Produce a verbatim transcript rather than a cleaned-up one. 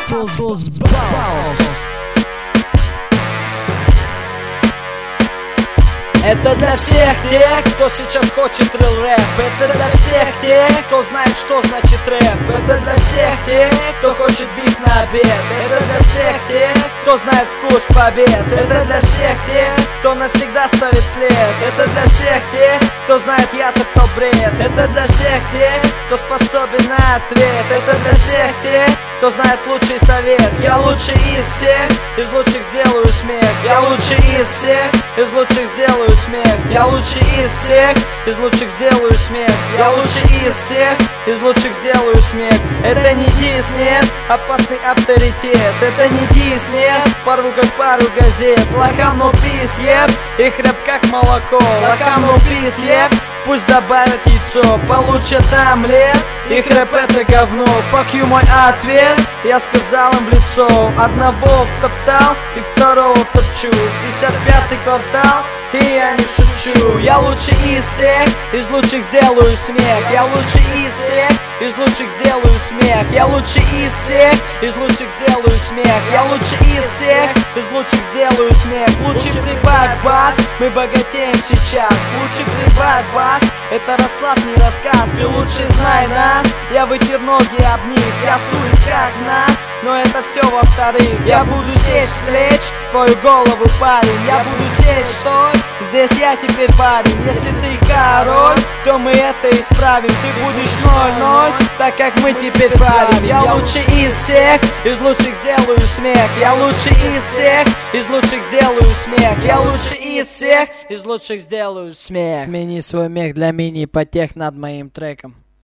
Hustles Bounce. Это для всех тех, кто сейчас хочет real рэп. Это для всех тех, кто знает, что значит рэп. Это для всех тех, кто хочет биф на обед. Это для всех тех, кто знает вкус побед. Это для всех тех, кто навсегда ставит след. Это для всех тех, кто знает, я так тот бред. Это для всех тех, кто способен на ответ. Это для всех тех, кто знает лучший совет. Я лучший из всех, из лучших сделаю смех. Я лучший из всех, из лучших сделаю смех. Я лучший из всех, из лучших сделаю смех. Я лучший из всех, из лучших сделаю смех. Это не дис, нет, опасный авторитет. Это не дис, нет, порву как пару газет. Лохам no пис, еп, их рэп как молоко. Лохам no пис, еп, пусть добавят яйцо. Получат омлет, их рэп это говно. Fuck you, мой ответ, я сказал им в лицо. Одного втоптал и второго втопчу. пятьдесят пятый квартал, и я не шучу. Я лучший из всех, из лучших сделаю смех. Я лучший из всех, из лучших сделаю смех. Я лучший из всех, из лучших сделаю смех. Я лучший из всех, из лучших сделаю смех. Лучше прибавь бас, мы богатеем сейчас. Лучше прибавь бас, это расклад, не рассказ. Ты лучше знай нас, я вытер ноги об них. Я суюсь как нас, но это все во-вторых. Я буду сечь с плеч твою голову, парень. Я буду сечь, стой, здесь я теперь парень. Если ты король, то мы это исправим. Ты будешь ноль-ноль, так как мы теперь правим. Я лучший из всех, из лучших сделаю смех. Я лучший из всех, из лучших сделаю смех. Я лучший из всех, из лучших сделаю смех. Смени свой мех для мини-потех над моим треком.